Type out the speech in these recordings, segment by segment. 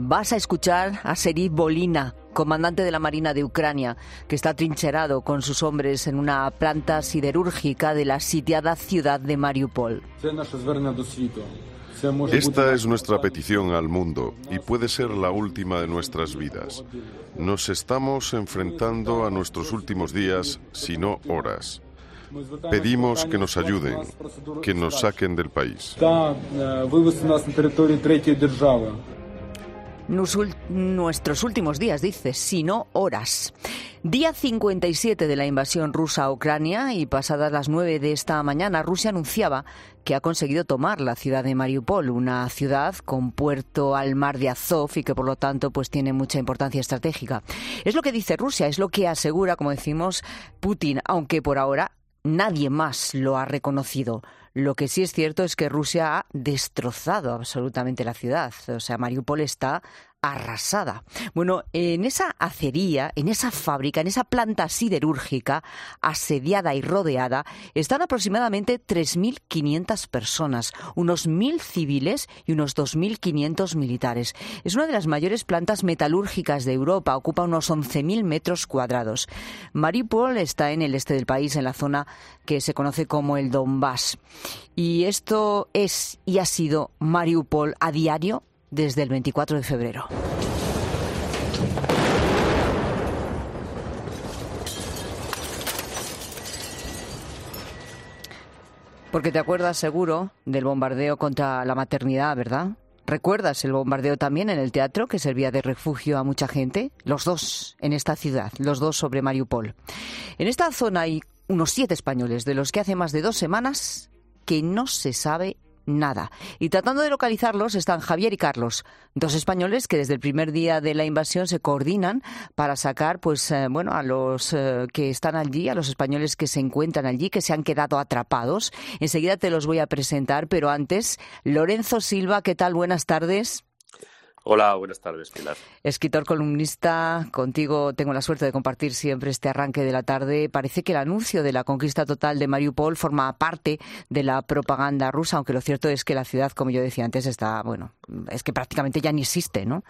vas a escuchar a Serhiy Volina, comandante de la Marina de Ucrania, que está trincherado con sus hombres en una planta siderúrgica de la sitiada ciudad de Mariupol. Esta es nuestra petición al mundo y puede ser la última de nuestras vidas. Nos estamos enfrentando a nuestros últimos días, si no horas. Pedimos que nos ayuden, que nos saquen del país. Nuestros últimos días, dice, si no horas. Día 57 de la invasión rusa a Ucrania y pasadas las 9 de esta mañana, Rusia anunciaba que ha conseguido tomar la ciudad de Mariupol, una ciudad con puerto al mar de Azov y que por lo tanto pues tiene mucha importancia estratégica. Es lo que dice Rusia, es lo que asegura, como decimos, Putin, aunque por ahora nadie más lo ha reconocido. Lo que sí es cierto es que Rusia ha destrozado absolutamente la ciudad. O sea, Mariupol está arrasada. Bueno, en esa acería, en esa fábrica, en esa planta siderúrgica asediada y rodeada, están aproximadamente 3.500 personas, unos 1.000 civiles y unos 2.500 militares. Es una de las mayores plantas metalúrgicas de Europa, ocupa unos 11.000 metros cuadrados. Mariupol está en el este del país, en la zona que se conoce como el Donbass. Y esto es y ha sido Mariupol a diario desde el 24 de febrero. Porque te acuerdas seguro del bombardeo contra la maternidad, ¿verdad? ¿Recuerdas el bombardeo también en el teatro que servía de refugio a mucha gente? Los dos en esta ciudad, los dos sobre Mariupol. En esta zona hay unos 7 españoles, de los que hace más de 2 semanas que no se sabe nada. Y tratando de localizarlos están Javier y Carlos, 2 españoles que desde el primer día de la invasión se coordinan para sacar a los que están allí, a los españoles que se encuentran allí, que se han quedado atrapados. Enseguida te los voy a presentar, pero antes, Lorenzo Silva, ¿qué tal? Buenas tardes. Hola, buenas tardes, Pilar. Escritor, columnista, contigo tengo la suerte de compartir siempre este arranque de la tarde. Parece que el anuncio de la conquista total de Mariupol forma parte de la propaganda rusa, aunque lo cierto es que la ciudad, como yo decía antes, es que prácticamente ya ni existe, ¿no?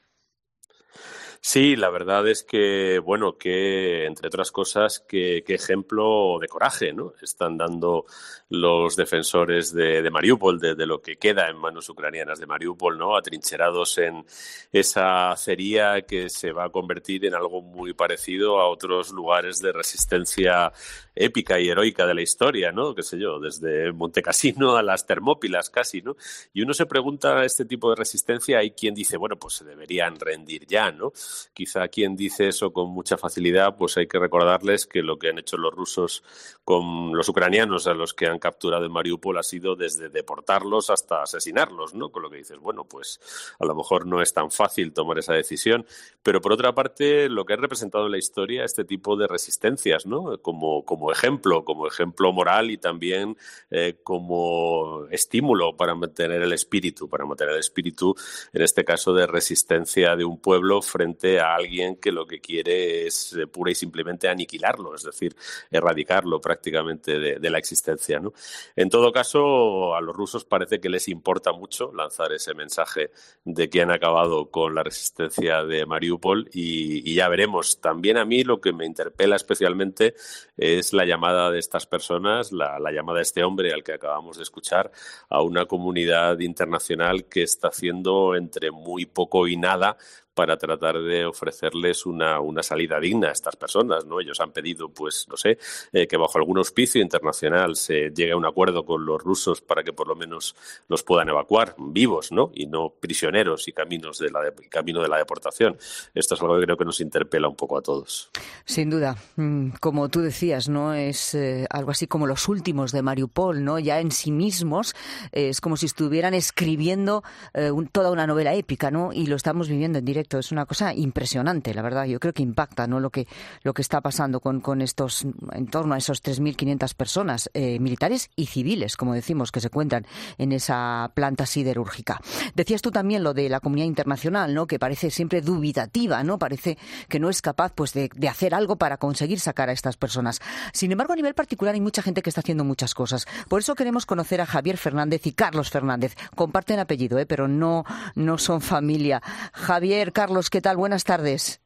Sí, la verdad es que, entre otras cosas, qué ejemplo de coraje, ¿no? Están dando los defensores de Mariupol, de lo que queda en manos ucranianas de Mariupol, ¿no? Atrincherados en esa acería que se va a convertir en algo muy parecido a otros lugares de resistencia épica y heroica de la historia, ¿no? Qué sé yo, desde Montecassino a las Termópilas casi, ¿no? Y uno se pregunta, este tipo de resistencia, hay quien dice, pues se deberían rendir ya, ¿no? Quizá quien dice eso con mucha facilidad, pues hay que recordarles que lo que han hecho los rusos con los ucranianos a los que han capturado en Mariupol ha sido desde deportarlos hasta asesinarlos, ¿no? Con lo que dices, pues a lo mejor no es tan fácil tomar esa decisión, pero por otra parte lo que ha representado en la historia este tipo de resistencias, ¿no? Como ejemplo moral y también como estímulo para mantener el espíritu en este caso de resistencia de un pueblo frente a alguien que lo que quiere es pura y simplemente aniquilarlo, es decir, erradicarlo prácticamente de la existencia, ¿no? En todo caso, a los rusos parece que les importa mucho lanzar ese mensaje de que han acabado con la resistencia de Mariupol y ya veremos. También a mí lo que me interpela especialmente es la llamada de estas personas, la llamada de este hombre al que acabamos de escuchar, a una comunidad internacional que está haciendo entre muy poco y nada para tratar de ofrecerles una salida digna a estas personas, ¿no? Ellos han pedido, que bajo algún auspicio internacional se llegue a un acuerdo con los rusos para que por lo menos los puedan evacuar vivos, ¿no? Y no prisioneros y camino de la deportación. Esto es algo que creo que nos interpela un poco a todos. Sin duda. Como tú decías, ¿no? Es algo así como los últimos de Mariupol, ¿no? Ya en sí mismos es como si estuvieran escribiendo toda una novela épica, ¿no? Y lo estamos viviendo en directo directo. Es una cosa impresionante, la verdad. Yo creo que impacta, ¿no?, lo que está pasando con estos, en torno a esos 3.500 personas, militares y civiles, como decimos, que se encuentran en esa planta siderúrgica. Decías tú también lo de la comunidad internacional, ¿no?, que parece siempre dubitativa, ¿no? Parece que no es capaz, pues, de hacer algo para conseguir sacar a estas personas. Sin embargo, a nivel particular hay mucha gente que está haciendo muchas cosas. Por eso queremos conocer a Javier Fernández y Carlos Fernández. Comparten apellido, pero no son familia. Javier, Carlos, ¿qué tal? Buenas tardes.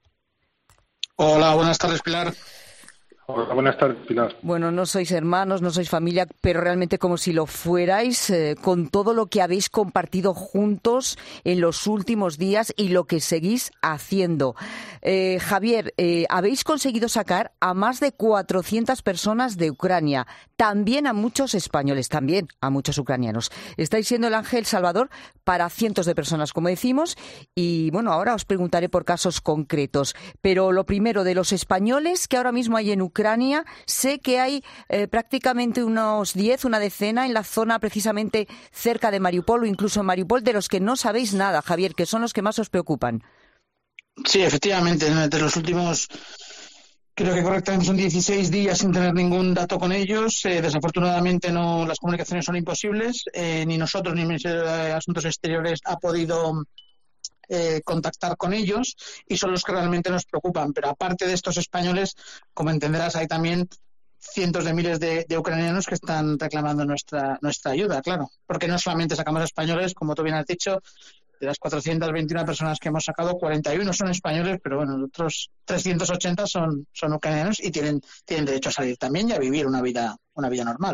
Hola, buenas tardes, Pilar. Hola, buenas tardes, Pilar. Bueno, no sois hermanos, no sois familia, pero realmente como si lo fuerais, con todo lo que habéis compartido juntos en los últimos días y lo que seguís haciendo. Javier, habéis conseguido sacar a más de 400 personas de Ucrania, también a muchos españoles, también a muchos ucranianos. Estáis siendo el ángel salvador para cientos de personas, como decimos, y bueno, ahora os preguntaré por casos concretos. Pero lo primero, de los españoles que ahora mismo hay en Ucrania, sé que hay prácticamente unos 10, una decena en la zona precisamente cerca de Mariupol o incluso en Mariupol, de los que no sabéis nada, Javier, que son los que más os preocupan. Sí, efectivamente, de los últimos, creo que correctamente son 16 días sin tener ningún dato con ellos. Desafortunadamente las comunicaciones son imposibles. Ni nosotros ni el Ministerio de Asuntos Exteriores ha podido contactar con ellos y son los que realmente nos preocupan. Pero aparte de estos españoles, como entenderás, hay también cientos de miles de ucranianos que están reclamando nuestra ayuda, claro. Porque no solamente sacamos a españoles, como tú bien has dicho, de las 421 personas que hemos sacado, 41 son españoles, pero bueno, los otros 380 son ucranianos y tienen derecho a salir también y a vivir una vida normal.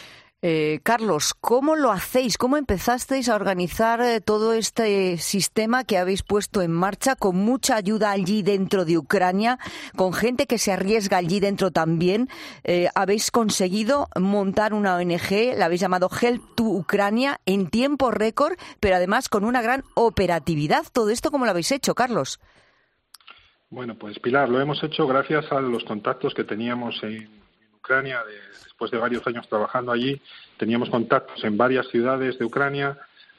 Carlos, ¿cómo lo hacéis? ¿Cómo empezasteis a organizar todo este sistema que habéis puesto en marcha con mucha ayuda allí dentro de Ucrania, con gente que se arriesga allí dentro también? Habéis conseguido montar una ONG, la habéis llamado Help to Ucrania, en tiempo récord, pero además con una gran operatividad. ¿Todo esto cómo lo habéis hecho, Carlos? Bueno, pues Pilar, lo hemos hecho gracias a los contactos que teníamos en Ucrania. Después de varios años trabajando allí, teníamos contactos en varias ciudades de Ucrania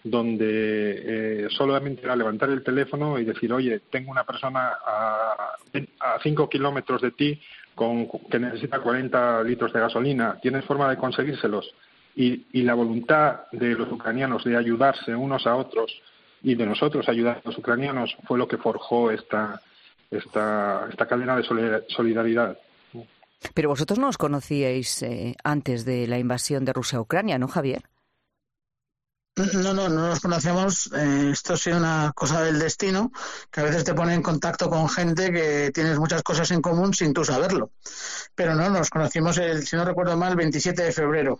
donde solamente era levantar el teléfono y decir, oye, tengo una persona a 5 kilómetros de ti que necesita 40 litros de gasolina, ¿tienes forma de conseguírselos? Y la voluntad de los ucranianos de ayudarse unos a otros y de nosotros ayudar a los ucranianos fue lo que forjó esta cadena de solidaridad. Pero vosotros no os conocíais antes de la invasión de Rusia a Ucrania, ¿no, Javier? No nos conocemos. Esto ha sido una cosa del destino, que a veces te pone en contacto con gente que tienes muchas cosas en común sin tú saberlo. Pero no, nos conocimos, si no recuerdo mal, el 27 de febrero.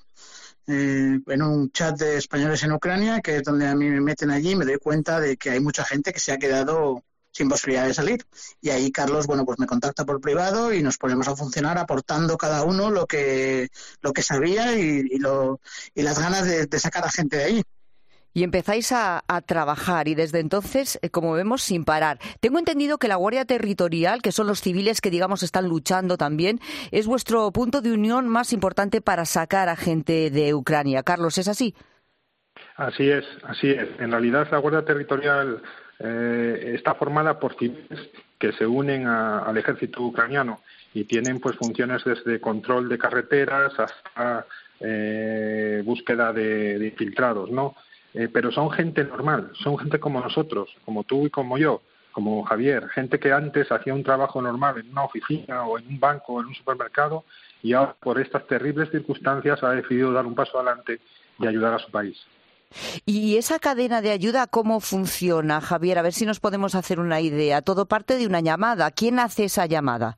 En un chat de españoles en Ucrania, que es donde a mí me meten allí, y me doy cuenta de que hay mucha gente que se ha quedado sin posibilidad de salir. Y ahí Carlos, pues me contacta por privado y nos ponemos a funcionar aportando cada uno lo que sabía y las ganas de sacar a gente de ahí. Y empezáis a trabajar y desde entonces, como vemos, sin parar. Tengo entendido que la Guardia Territorial, que son los civiles que, digamos, están luchando también, es vuestro punto de unión más importante para sacar a gente de Ucrania. Carlos, ¿es así? Así es. En realidad, la Guardia Territorial está formada por civiles que se unen al ejército ucraniano y tienen pues funciones desde control de carreteras hasta búsqueda de infiltrados, ¿no? Pero son gente normal, son gente como nosotros, como tú y como yo, como Javier, gente que antes hacía un trabajo normal en una oficina o en un banco o en un supermercado y ahora por estas terribles circunstancias ha decidido dar un paso adelante y ayudar a su país. ¿Y esa cadena de ayuda cómo funciona, Javier? A ver si nos podemos hacer una idea. Todo parte de una llamada. ¿Quién hace esa llamada?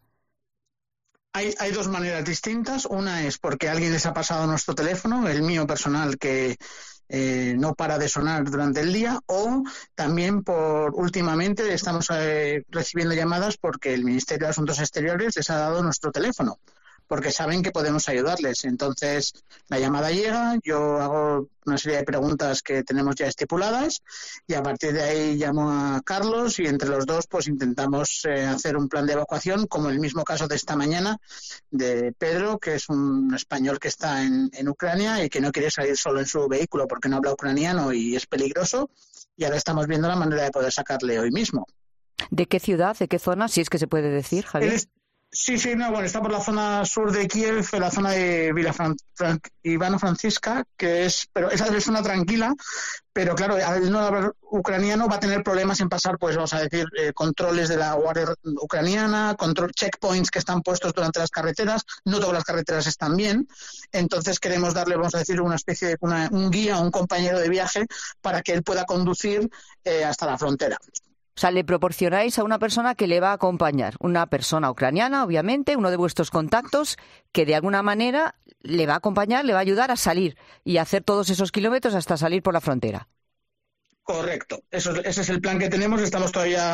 Hay dos maneras distintas. Una es porque alguien les ha pasado nuestro teléfono, el mío personal, que no para de sonar durante el día, o también últimamente estamos recibiendo llamadas porque el Ministerio de Asuntos Exteriores les ha dado nuestro teléfono, porque saben que podemos ayudarles. Entonces, la llamada llega, yo hago una serie de preguntas que tenemos ya estipuladas y a partir de ahí llamo a Carlos y entre los dos pues intentamos hacer un plan de evacuación, como el mismo caso de esta mañana de Pedro, que es un español que está en Ucrania y que no quiere salir solo en su vehículo porque no habla ucraniano y es peligroso, y ahora estamos viendo la manera de poder sacarle hoy mismo. ¿De qué ciudad, de qué zona, si es que se puede decir, Javier? Sí, está por la zona sur de Kiev, en la zona de Ivano-Frankivska, pero esa es una zona tranquila, pero claro, al no hablar ucraniano va a tener problemas en pasar, pues vamos a decir, controles de la Guardia ucraniana, checkpoints que están puestos durante las carreteras, no todas las carreteras están bien, entonces queremos darle, vamos a decir, una especie de un guía, un compañero de viaje para que él pueda conducir hasta la frontera. O sea, le proporcionáis a una persona que le va a acompañar, una persona ucraniana, obviamente, uno de vuestros contactos, que de alguna manera le va a acompañar, le va a ayudar a salir y a hacer todos esos kilómetros hasta salir por la frontera. Correcto, ese es el plan que tenemos. Estamos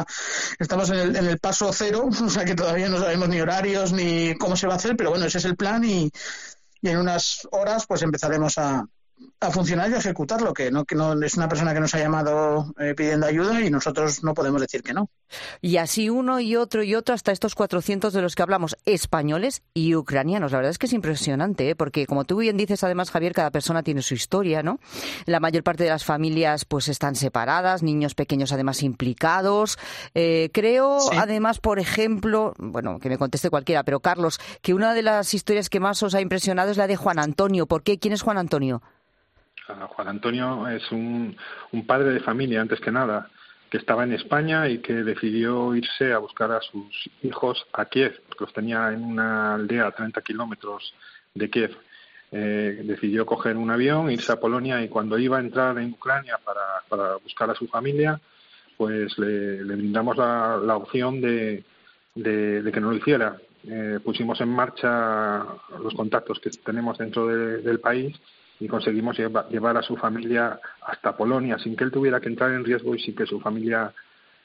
en el paso cero, o sea que todavía no sabemos ni horarios ni cómo se va a hacer, pero bueno, ese es el plan y en unas horas pues empezaremos a funcionar y a ejecutarlo, que no es una persona que nos ha llamado pidiendo ayuda y nosotros no podemos decir que no. Y así uno y otro hasta estos 400 de los que hablamos, españoles y ucranianos. La verdad es que es impresionante, porque como tú bien dices, además, Javier, cada persona tiene su historia, ¿no? La mayor parte de las familias pues están separadas, niños pequeños además implicados. Creo, sí. Además, por ejemplo, bueno, que me conteste cualquiera, pero Carlos, que una de las historias que más os ha impresionado es la de Juan Antonio. ¿Por qué? ¿Quién es Juan Antonio? Juan Antonio es un padre de familia, antes que nada, que estaba en España y que decidió irse a buscar a sus hijos a Kiev, porque los tenía en una aldea a 30 kilómetros de Kiev. Decidió coger un avión, irse a Polonia, y cuando iba a entrar en Ucrania para buscar a su familia, pues le brindamos la opción de que no lo hiciera. Pusimos en marcha los contactos que tenemos dentro del país y conseguimos llevar a su familia hasta Polonia sin que él tuviera que entrar en riesgo y sin que su familia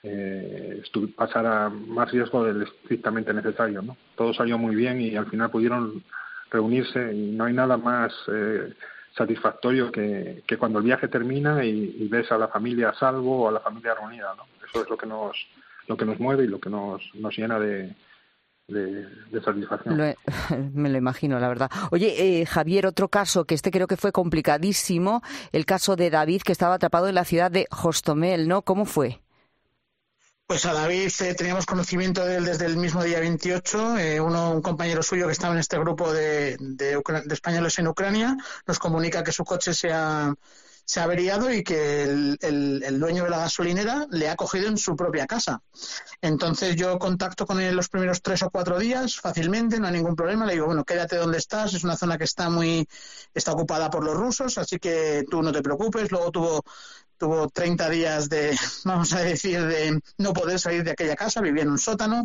pasara más riesgo del estrictamente necesario, ¿no? Todo salió muy bien y al final pudieron reunirse, y no hay nada más satisfactorio que cuando el viaje termina y ves a la familia a salvo o a la familia reunida, ¿no? Eso es lo que nos mueve y lo que nos llena de satisfacción. Me lo imagino, la verdad. Oye, Javier, otro caso que creo que fue complicadísimo, el caso de David, que estaba atrapado en la ciudad de Hostomel, ¿no? ¿Cómo fue? Pues a David teníamos conocimiento de él desde el mismo día 28. Un compañero suyo que estaba en este grupo de españoles en Ucrania nos comunica que su coche se ha averiado y que el dueño de la gasolinera le ha cogido en su propia casa. Entonces yo contacto con él los primeros 3 o 4 días fácilmente, no hay ningún problema. Le digo, bueno, quédate donde estás, es una zona que está ocupada por los rusos, así que tú no te preocupes. Luego tuvo 30 días de no poder salir de aquella casa, vivía en un sótano.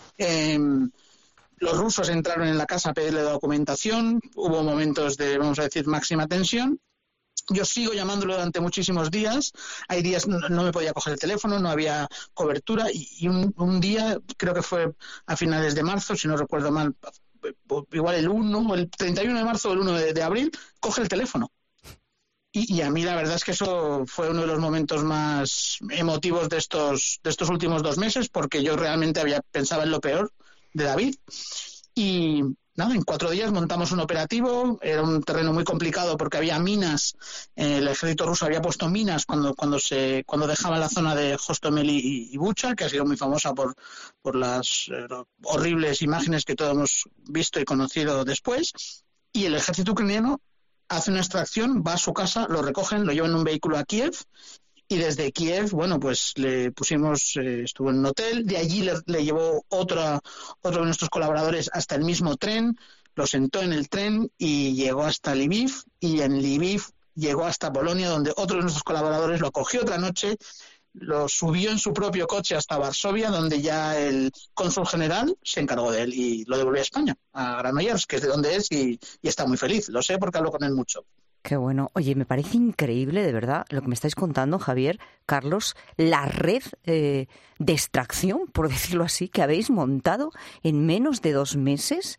Los rusos entraron en la casa a pedirle documentación, hubo momentos de, máxima tensión. Yo sigo llamándolo durante muchísimos días. Hay días no me podía coger el teléfono, no había cobertura y un día, creo que fue a finales de marzo, si no recuerdo mal, igual el 31 de marzo o el 1 de abril, coge el teléfono. Y a mí la verdad es que eso fue uno de los momentos más emotivos de estos últimos 2 meses, porque yo realmente pensaba en lo peor de David. Y nada, en 4 días montamos un operativo. Era un terreno muy complicado porque había minas. El ejército ruso había puesto minas cuando dejaba la zona de Hostomel y Bucha, que ha sido muy famosa por las horribles imágenes que todos hemos visto y conocido después. Y el ejército ucraniano hace una extracción, va a su casa, lo recogen, lo llevan en un vehículo a Kiev. Y desde Kiev, bueno, pues le pusimos, estuvo en un hotel, de allí le llevó otro de nuestros colaboradores hasta el mismo tren, lo sentó en el tren y llegó hasta Lviv, y en Lviv llegó hasta Polonia, donde otro de nuestros colaboradores lo cogió otra noche, lo subió en su propio coche hasta Varsovia, donde ya el cónsul general se encargó de él y lo devolvió a España, a Granollers, que es de donde es, y está muy feliz, lo sé porque hablo con él mucho. Qué bueno. Oye, me parece increíble, de verdad, lo que me estáis contando, Javier, Carlos, la red de extracción, por decirlo así, que habéis montado en menos de 2 meses.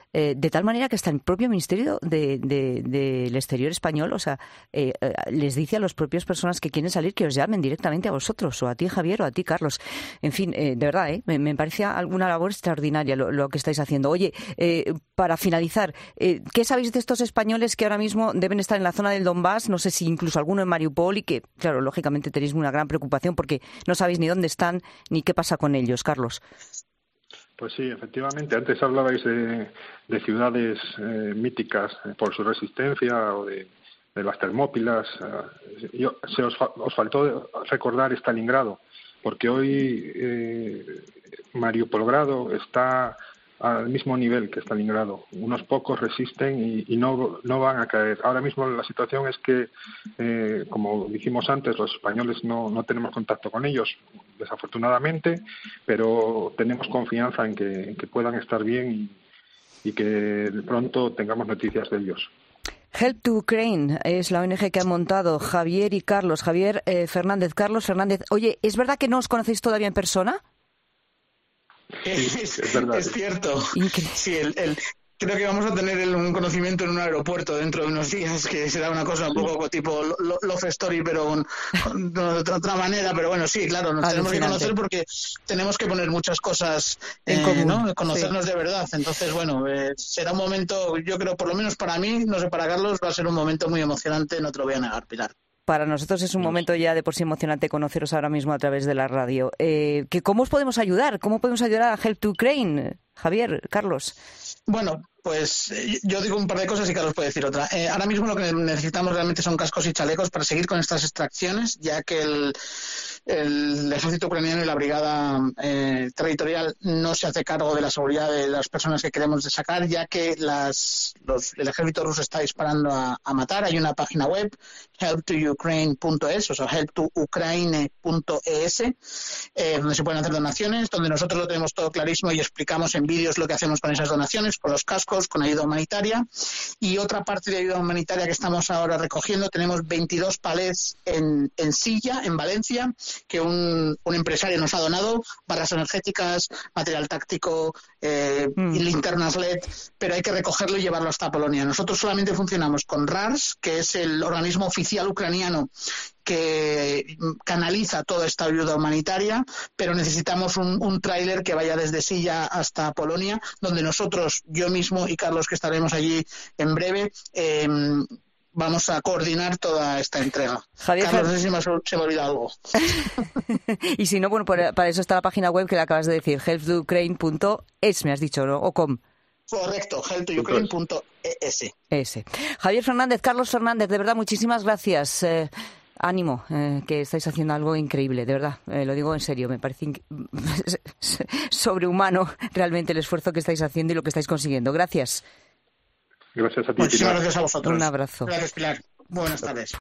de tal manera que hasta el propio Ministerio del Exterior español, o sea, les dice a las propias personas que quieren salir que os llamen directamente a vosotros, o a ti, Javier, o a ti, Carlos. En fin, de verdad, me parece alguna labor extraordinaria lo que estáis haciendo. Oye, para finalizar, ¿qué sabéis de estos españoles que ahora mismo deben estar en la zona del Donbass? No sé si incluso alguno en Mariupol, y que, claro, lógicamente tenéis una gran preocupación porque no sabéis ni dónde están ni qué pasa con ellos, Carlos. Pues sí, efectivamente. Antes hablabais de ciudades míticas por su resistencia o de las Termópilas. Os faltó recordar Stalingrado, porque hoy Mariupolgrado está al mismo nivel que Stalingrado. Unos pocos resisten y no van a caer. Ahora mismo la situación es que, como dijimos antes, los españoles no tenemos contacto con ellos, desafortunadamente, pero tenemos confianza en que puedan estar bien y que pronto tengamos noticias de ellos. Help to Ukraine es la ONG que han montado Javier y Carlos. Javier Fernández, Carlos Fernández. Oye, ¿es verdad que no os conocéis todavía en persona? Es verdad. Es cierto. Increíble. Sí, creo que vamos a tener un conocimiento en un aeropuerto dentro de unos días, que será una cosa un poco tipo Love Story, pero de otra manera. Pero bueno, sí, claro, nos tenemos que conocer porque tenemos que poner muchas cosas en común, ¿no? Conocernos de verdad. Entonces, bueno, será un momento, yo creo, por lo menos para mí, no sé, para Carlos, va a ser un momento muy emocionante, no te lo voy a negar, Pilar. Para nosotros es un momento ya de por sí emocionante conoceros ahora mismo a través de la radio. ¿Cómo os podemos ayudar? ¿Cómo podemos ayudar a Help to Ukraine? Javier, Carlos. Bueno, pues yo digo un par de cosas y Carlos puede decir otra. Ahora mismo lo que necesitamos realmente son cascos y chalecos para seguir con estas extracciones, ya que el ejército ucraniano y la brigada territorial no se hace cargo de la seguridad de las personas que queremos sacar, ya que el ejército ruso está disparando a matar. Hay una página web, helptoukraine.es, o sea, helptoukraine.es, donde se pueden hacer donaciones, donde nosotros lo tenemos todo clarísimo y explicamos en vídeos lo que hacemos con esas donaciones, con los cascos, con ayuda humanitaria. Y otra parte de ayuda humanitaria que estamos ahora recogiendo, tenemos 22 palés en Silla, en Valencia, que un empresario nos ha donado, barras energéticas, material táctico, y linternas LED, pero hay que recogerlo y llevarlo hasta Polonia. Nosotros solamente funcionamos con RARS, que es el organismo oficial ucraniano que canaliza toda esta ayuda humanitaria, pero necesitamos un tráiler que vaya desde Silla hasta Polonia, donde nosotros, yo mismo y Carlos, que estaremos allí en breve, vamos a coordinar toda esta entrega. Javier, Carlos, no sé si se me ha olvidado algo. Y si no, bueno, para eso está la página web que le acabas de decir, helptoukraine.es, me has dicho, ¿no? O com. Correcto, helptoukraine.es. Javier Fernández, Carlos Fernández, de verdad, muchísimas gracias. Ánimo, que estáis haciendo algo increíble, de verdad, lo digo en serio, me parece sobrehumano realmente el esfuerzo que estáis haciendo y lo que estáis consiguiendo. Gracias. Gracias a ti, Muchísimas Pilar. gracias a vosotros. Un abrazo. Gracias, Pilar. Buenas tardes.